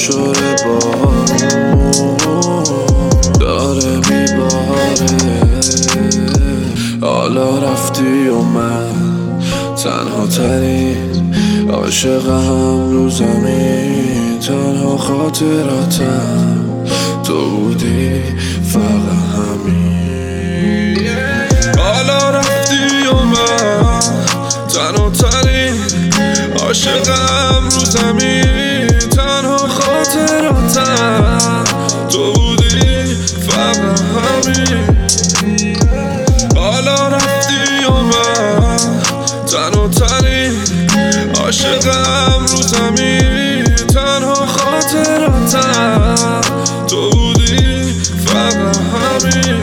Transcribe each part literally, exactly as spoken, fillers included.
شرشر بارون داره میباره. حالا رفتی و من تنها ترین عاشقم رو زمین، تنها خاطراتم تو بودی فقط همین. حالا رفتی و من تنها ترین عاشقم رو زمین، تنها خاطراتم تو بودی فقط همین. حالا رفتی و من تنها ترین عاشقم رو زمین، تنها خاطراتم تو بودی فقط همین.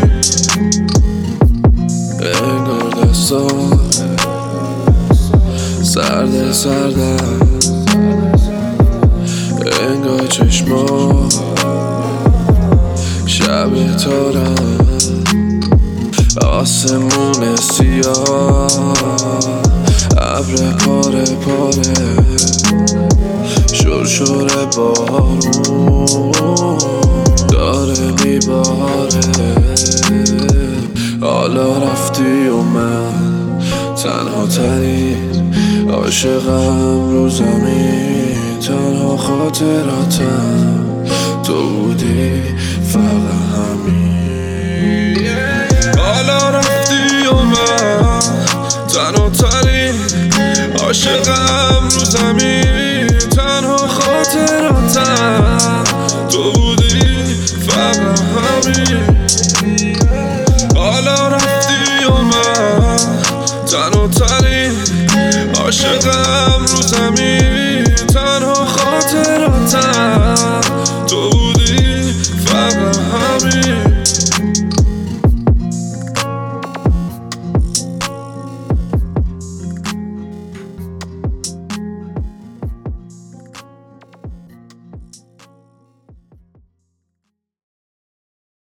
انگار دستان سرد سردم، انگار چشما شب تارم، آسمون سیاه ابر پاره پاره، شرشر بارون داره میباره. حالا رفتی و من تنها ترین عاشقم رو زمین، تنها خاطراتم تو بودی فقط همین. حالا رفتی و من تنها ترین عاشقم رو زمین، تنها خاطراتم تو بودی فقط همین. حالا رفتی و من تنها ترین عاشقم رو زمین،